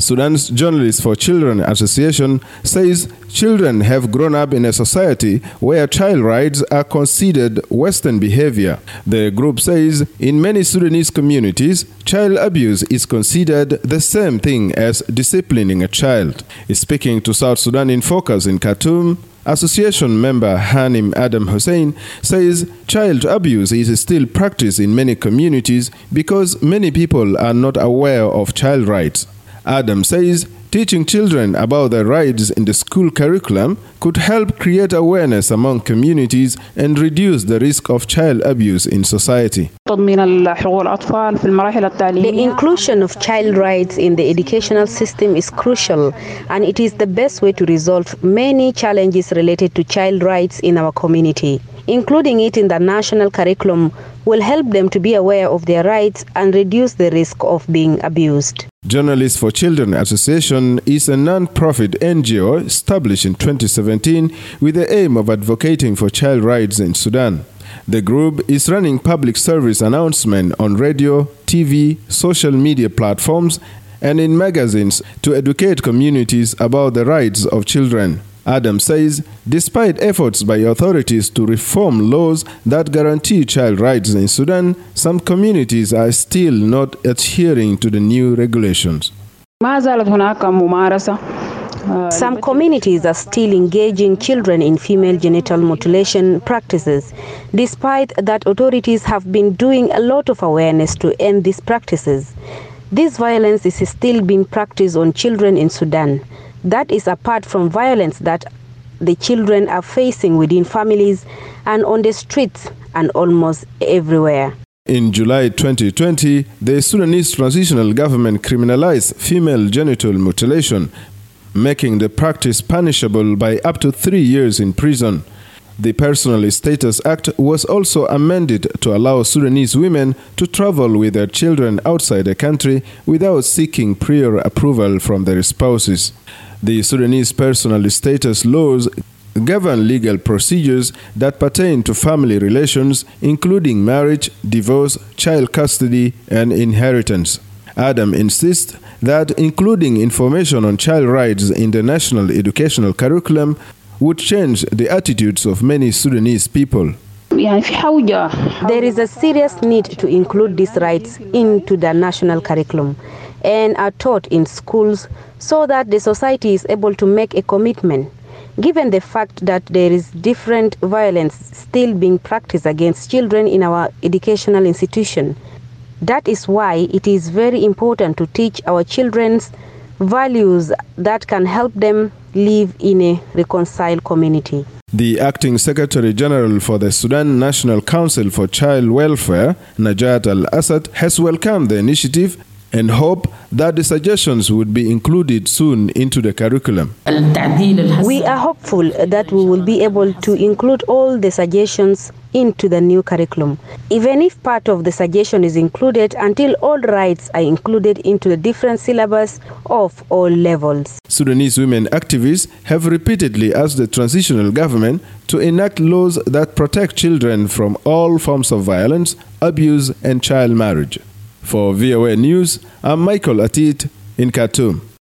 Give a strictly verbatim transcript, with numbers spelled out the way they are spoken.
Sudan's Journalists for Children Association says children have grown up in a society where child rights are considered Western behavior. The group says in many Sudanese communities, child abuse is considered the same thing as disciplining a child. Speaking to South Sudan in Focus in Khartoum, Association member Hanim Adam Hussein says child abuse is still practiced in many communities because many people are not aware of child rights. Adam says teaching children about their rights in the school curriculum could help create awareness among communities and reduce the risk of child abuse in society. The inclusion of child rights in the educational system is crucial, and it is the best way to resolve many challenges related to child rights in our community. Including it in the national curriculum will help them to be aware of their rights and reduce the risk of being abused. Journalists for Children Association is a non-profit N G O established in twenty seventeen with the aim of advocating for child rights in Sudan. The group is running public service announcements on radio, T V, social media platforms, and in magazines to educate communities about the rights of children. Adam says, despite efforts by authorities to reform laws that guarantee child rights in Sudan, some communities are still not adhering to the new regulations. Some communities are still engaging children in female genital mutilation practices, despite that authorities have been doing a lot of awareness to end these practices. This violence is still being practiced on children in Sudan. That is apart from violence that the children are facing within families and on the streets and almost everywhere. In July twenty twenty, the Sudanese transitional government criminalized female genital mutilation, making the practice punishable by up to three years in prison. The Personal Status Act was also amended to allow Sudanese women to travel with their children outside the country without seeking prior approval from their spouses. The Sudanese personal status laws govern legal procedures that pertain to family relations, including marriage, divorce, child custody, and inheritance. Adam insists that including information on child rights in the national educational curriculum would change the attitudes of many Sudanese people. There is a serious need to include these rights into the national curriculum and are taught in schools so that the society is able to make a commitment. Given the fact that there is different violence still being practiced against children in our educational institution, that is why it is very important to teach our children values that can help them live in a reconciled community. The acting Secretary General for the Sudan National Council for Child Welfare, Najat Al-Assad, has welcomed the initiative and hope that the suggestions would be included soon into the curriculum. We are hopeful that we will be able to include all the suggestions into the new curriculum, even if part of the suggestion is included until all rights are included into the different syllabus of all levels. Sudanese women activists have repeatedly asked the transitional government to enact laws that protect children from all forms of violence, abuse, and child marriage. For V O A News, I'm Michael Atit in Khartoum.